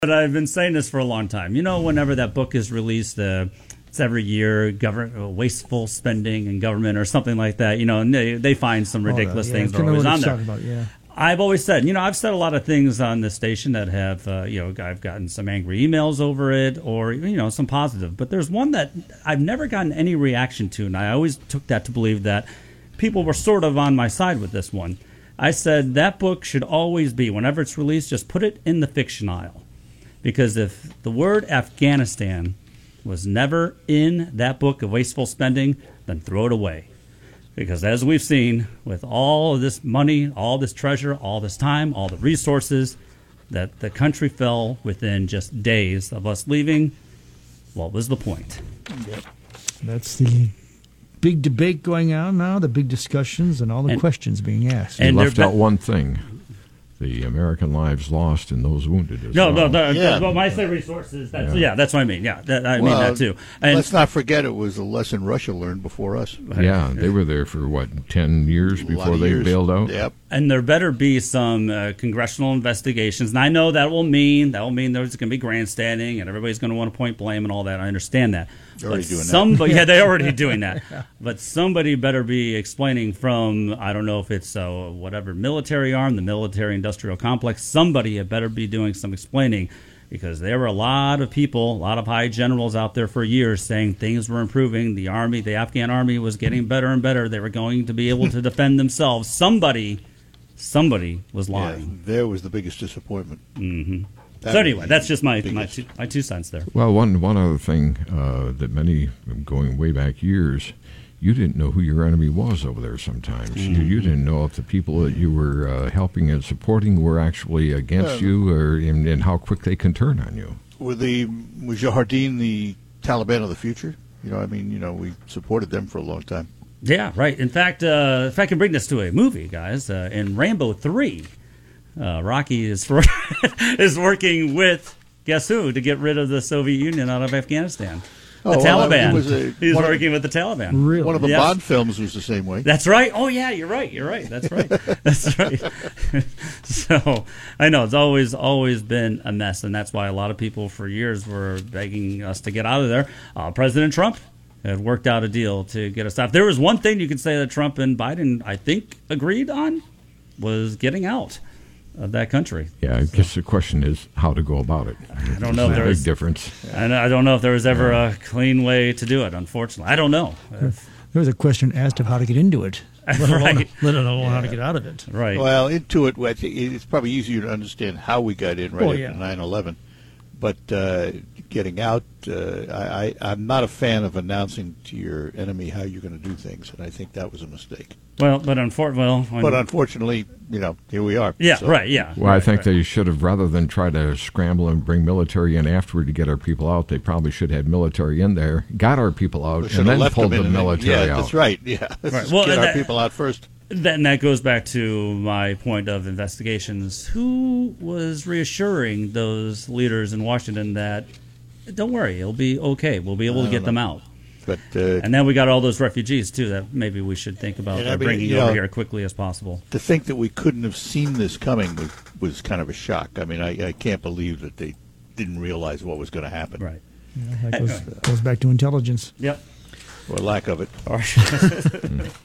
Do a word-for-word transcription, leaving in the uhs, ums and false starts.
But I've been saying this for a long time. You know, whenever that book is released, uh, it's every year, government, uh, wasteful spending in government or something like that. You know, and they, they find some ridiculous oh, yeah. things that are always on there. About, yeah. I've always said, you know, I've said a lot of things on this station that have, uh, you know, I've gotten some angry emails over it or, you know, some positive. But there's one that I've never gotten any reaction to, and I always took that to believe that people were sort of on my side with this one. I said that book should always be, whenever it's released, just put it in the fiction aisle. Because if the word Afghanistan was never in that book of wasteful spending, then throw it away. Because as we've seen, with all of this money, all this treasure, all this time, all the resources, that the country fell within just days of us leaving, what was the point? Yep. That's the big debate going on now, the big discussions, and all the and, questions being asked. You left out one thing. The American lives lost and those wounded as no, well. No, no, yeah. Well, when I say resources, that's, yeah. yeah, that's what I mean. Yeah, that, I well, mean that too. And let's not forget it was a lesson Russia learned before us. Yeah, they were there for, what, ten years before they years. bailed out? Yep. And there better be some uh, congressional investigations. And I know that will mean that will mean there's going to be grandstanding and everybody's going to want to point blame and all that. I understand that. They're already but doing somebody, that. Yeah, they're already doing that. But somebody better be explaining from, I don't know if it's uh, whatever military arm, the military-industrial complex, somebody had better be doing some explaining, because there were a lot of people, a lot of high generals out there for years saying things were improving. The army, the Afghan army was getting better and better. They were going to be able to defend themselves. Somebody, somebody was lying. Yeah, there was the biggest disappointment. Mm-hmm. So anyway, that's just my my two, my two cents there. Well, one one other thing uh, that many, going way back years, you didn't know who your enemy was over there sometimes. Mm-hmm. You, you didn't know if the people that you were uh, helping and supporting were actually against uh, you, or and, and how quick they can turn on you. Were the Mujahideen the Taliban of the future? You know, I mean, you know, we supported them for a long time. Yeah, right. In fact, uh, if I can bring this to a movie, guys, uh, in Rambo three, uh, Rocky is for, is working with, guess who, to get rid of the Soviet Union out of Afghanistan. The oh, Taliban. Well, was a, He's working of, with the Taliban. Really? One of the yes. Bond films was the same way. That's right. Oh, yeah, you're right. You're right. That's right. That's right. So I know it's always, always been a mess, and that's why a lot of people for years were begging us to get out of there. Uh, President Trump had worked out a deal to get us out. There was one thing you could say that Trump and Biden, I think, agreed on, was getting out of that country. Yeah, I guess the question is how to go about it. I don't know if there's a there's big difference. And I don't know if there was ever a clean way to do it. Unfortunately, I don't know. There was a question asked of how to get into it, let alone, Right. let alone Yeah. how to get out of it. Right. Well, into it, well, it's probably easier to understand how we got in right Oh, after yeah. nine eleven. But uh, getting out, uh, I, I, I'm not a fan of announcing to your enemy how you're going to do things, and I think that was a mistake. Well, but unfor- well, when- But unfortunately, you know, here we are. yeah, So- right, yeah. Well, I right, think right. they should have, rather than try to scramble and bring military in afterward to get our people out, they probably should have military in there, got our people out, We should and have then left pulled them the in and then- military yeah, out. that's right. Yeah, let's Right. just Well, get and our that- people out first. Then that goes back to my point of investigations. Who was reassuring those leaders in Washington that, don't worry, it'll be okay. We'll be able I to get don't them know. out. But uh, And then we got all those refugees, too, that maybe we should think about And I uh, mean, bringing you over know, here as quickly as possible. to think that we couldn't have seen this coming was, was kind of a shock. I mean, I, I can't believe that they didn't realize what was going to happen. Right. Yeah, that goes, goes back to intelligence. Yep. Or lack of it. All right.